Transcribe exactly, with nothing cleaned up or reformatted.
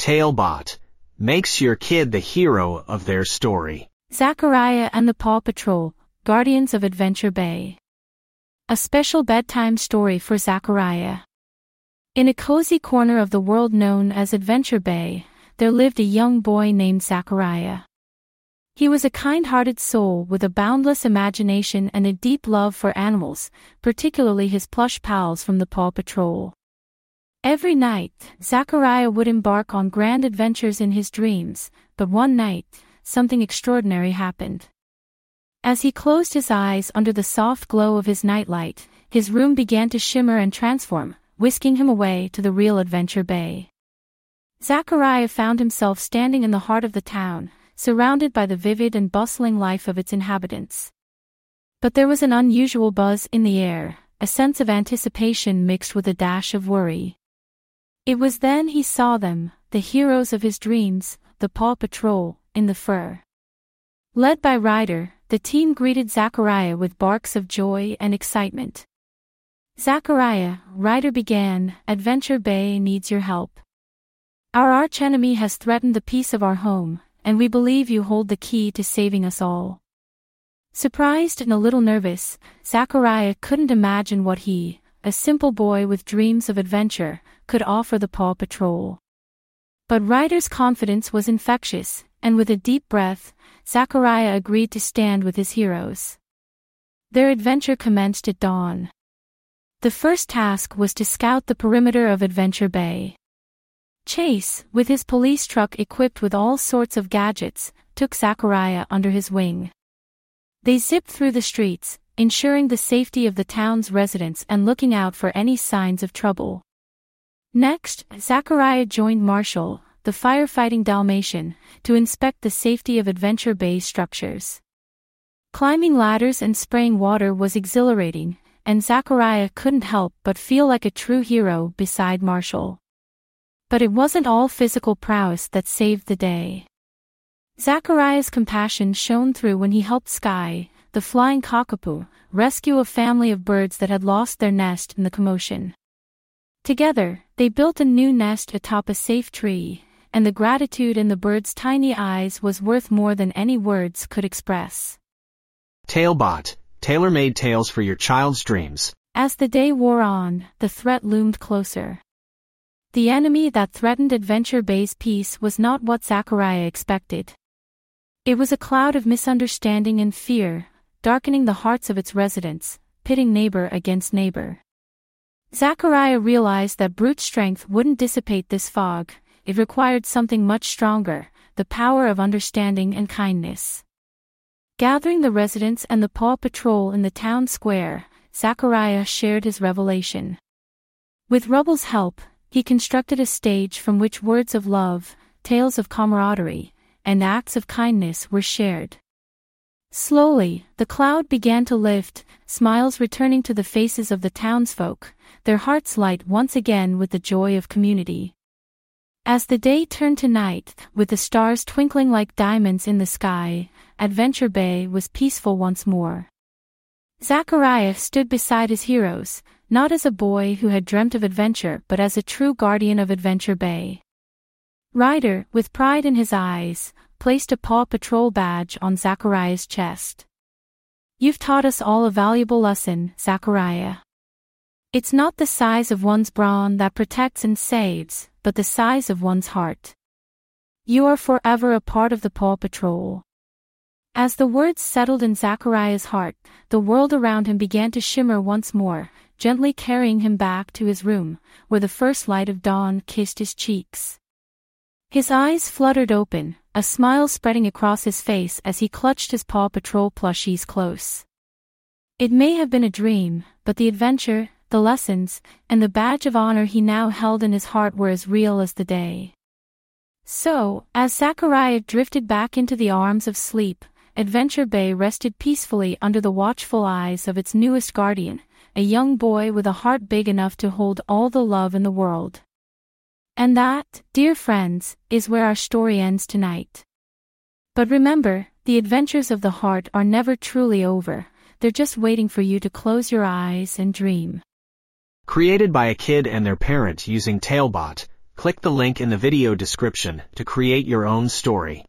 Talebot makes your kid the hero of their story. Zacariah and the Paw Patrol, Guardians of Adventure Bay. A special bedtime story for Zacariah. In a cozy corner of the world known as Adventure Bay, there lived a young boy named Zacariah. He was a kind-hearted soul with a boundless imagination and a deep love for animals, particularly his plush pals from the Paw Patrol. Every night, Zacariah would embark on grand adventures in his dreams, but one night, something extraordinary happened. As he closed his eyes under the soft glow of his nightlight, his room began to shimmer and transform, whisking him away to the real Adventure Bay. Zacariah found himself standing in the heart of the town, surrounded by the vivid and bustling life of its inhabitants. But there was an unusual buzz in the air, a sense of anticipation mixed with a dash of worry. It was then he saw them, the heroes of his dreams, the Paw Patrol, in the fur. Led by Ryder, the team greeted Zacariah with barks of joy and excitement. "Zacariah," Ryder began, "Adventure Bay needs your help. Our archenemy has threatened the peace of our home, and we believe you hold the key to saving us all." Surprised and a little nervous, Zacariah couldn't imagine what he, a simple boy with dreams of adventure, could offer the Paw Patrol. But Ryder's confidence was infectious, and with a deep breath, Zacariah agreed to stand with his heroes. Their adventure commenced at dawn. The first task was to scout the perimeter of Adventure Bay. Chase, with his police truck equipped with all sorts of gadgets, took Zacariah under his wing. They zipped through the streets, ensuring the safety of the town's residents and looking out for any signs of trouble. Next, Zacariah joined Marshall, the firefighting Dalmatian, to inspect the safety of Adventure Bay's structures. Climbing ladders and spraying water was exhilarating, and Zacariah couldn't help but feel like a true hero beside Marshall. But it wasn't all physical prowess that saved the day. Zacariah's compassion shone through when he helped Sky, the flying cockapoo, rescue a family of birds that had lost their nest in the commotion. Together, they built a new nest atop a safe tree, and the gratitude in the bird's tiny eyes was worth more than any words could express. Talebot, tailor-made tales for your child's dreams. As the day wore on, the threat loomed closer. The enemy that threatened Adventure Bay's peace was not what Zacariah expected. It was a cloud of misunderstanding and fear, darkening the hearts of its residents, pitting neighbor against neighbor. Zacariah realized that brute strength wouldn't dissipate this fog. It required something much stronger, the power of understanding and kindness. Gathering the residents and the Paw Patrol in the town square, Zacariah shared his revelation. With Rubble's help, he constructed a stage from which words of love, tales of camaraderie, and acts of kindness were shared. Slowly, the cloud began to lift, smiles returning to the faces of the townsfolk, their hearts light once again with the joy of community. As the day turned to night, with the stars twinkling like diamonds in the sky, Adventure Bay was peaceful once more. Zacariah stood beside his heroes, not as a boy who had dreamt of adventure but as a true guardian of Adventure Bay. Ryder, with pride in his eyes, placed a Paw Patrol badge on Zacariah's chest. "You've taught us all a valuable lesson, Zacariah. It's not the size of one's brawn that protects and saves, but the size of one's heart. You are forever a part of the Paw Patrol." As the words settled in Zacariah's heart, the world around him began to shimmer once more, gently carrying him back to his room, where the first light of dawn kissed his cheeks. His eyes fluttered open, a smile spreading across his face as he clutched his Paw Patrol plushies close. It may have been a dream, but the adventure, the lessons, and the badge of honor he now held in his heart were as real as the day. So, as Zacariah drifted back into the arms of sleep, Adventure Bay rested peacefully under the watchful eyes of its newest guardian, a young boy with a heart big enough to hold all the love in the world. And that, dear friends, is where our story ends tonight. But remember, the adventures of the heart are never truly over, they're just waiting for you to close your eyes and dream. Created by a kid and their parent using Talebot, Click the link in the video description to create your own story.